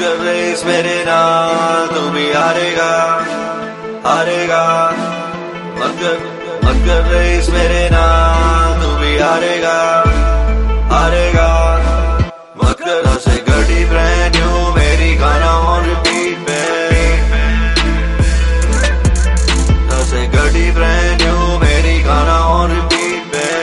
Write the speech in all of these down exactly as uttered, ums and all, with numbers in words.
मत कर रेस मेरे नाल, तू भी हारेगा हारेगा। मत कर मत कर रेस मेरे नाल, तू भी हारेगा हारेगा। मत कर ऐसे गड्डी ब्रांड न्यू मेरी गाना ऑन रिपीट पे, ऐसे गड्डी ब्रांड न्यू मेरी गाना ऑन रिपीट पे।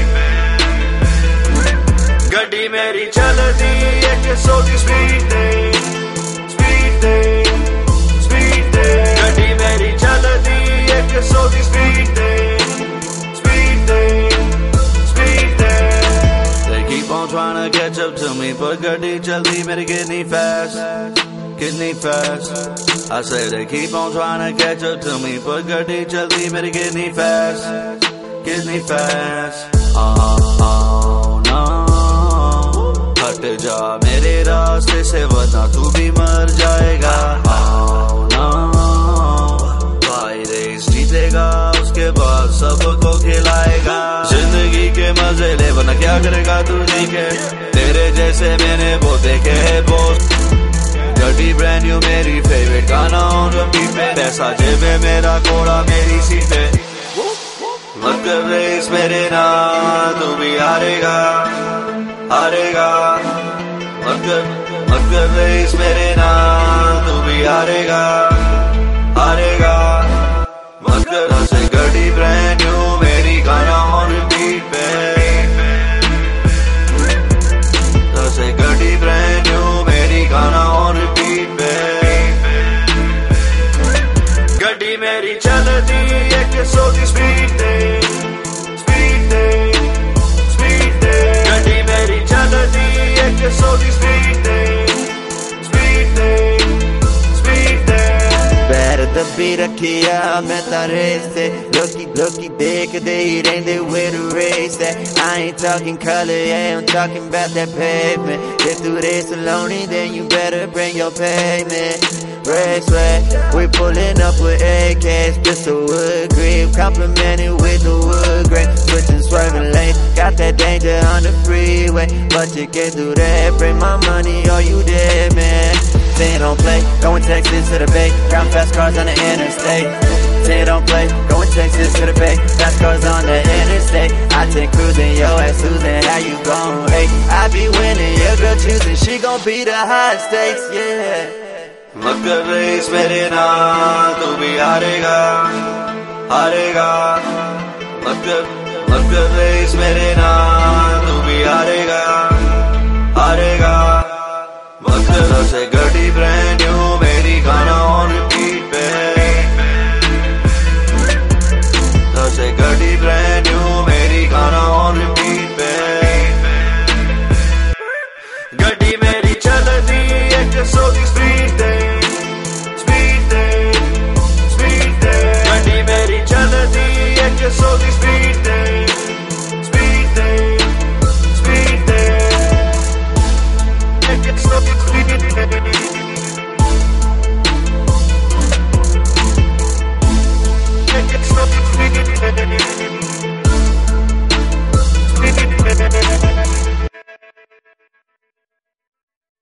गड्डी मेरी चलती एक सौ की स्पीड ते, स्पीड ते, स्पीड ते। गड्डी मेरी चलती एक सौ की स्पीड ते, स्पीड ते, स्पीड ते। They keep on trying to catch up to me, but गड्डी चलती मेरी कितनी fast, कितनी fast। I say they keep on trying to catch up to me, but गड्डी चलती मेरी कितनी fast, कितनी fast। Oh, oh no, हट जा मेरे रास्ते से वरना तू भी मर जाएगा। Oh no, भाई रेस जीतेगा उसके बाद सबको खिलाएगा। जिंदगी के मजे ले वरना क्या करेगा तू जी के, तेरे जैसे मैंने वो देखे है बोस। गड्डी ब्रांड न्यू मेरी फेवरेट गाना ऑन रिपीट पे, पैसा जेब में मेरा कोड़ा मेरी सीट पे। मत कर रेस मेरे नाल, तू भी हारेगा हारेगा। मत कर मत कर रेस मेरे नाल, तू भी हारेगा हारेगा। मत कर ऐसे गड्डी ब्रांड न्यू मेरी गाना ऑन रिपीट पे, ऐसे गड्डी ब्रांड न्यू मेरी गाना ऑन रिपीट पे। गड्डी मेरी चलती एक सौ की स्पीड ते, स्पीड ते, स्पीड ते। गड्डी मेरी चलती एक सौ की स्पीड ते, स्पीड ते, स्पीड ते। पैर दबी रखिया मैं तां रेस ते, लोकी लोकी देखदे ही रहिंदे where the race at। I ain't talking color, yeah, I'm talking about that pavement। If you race alone, then you better bring your payment। Raceway, we pulling up with A Ks, pistol wood grip, complimented with the wood grain, switching swerving lanes, got that danger on the freeway, but you can't do that, bring my money or you dead, man. Say it don't play, going Texas to the Bay, ground fast cars on the interstate. Say it don't play, going Texas to the Bay, fast cars on the interstate. I take cruising, yo ass Susan, how you gon' hate? I be winning, your girl choosing, she gon' be the high stakes, yeah. मत कर race मेरे नाल, तू भी हारेगा हारेगा। मत कर मत कर रेस मेरे नाल, तू भी हारेगा हारेगा। मत कर ऐसे गड्डी ब्रांड न्यू मेरी गाना ऑन रिपीट पे, ऐसे गड्डी ब्रांड न्यू मेरी गाना ऑन रिपीट पे। गड्डी मेरी चलती एक सौ की स्पीड ते, स्पीड ते, स्पीड ते। गड्डी मेरी चलती एक सौ की स्पीड ते, स्पीड ते, स्पीड ते, एक सौ की स्पीड ते।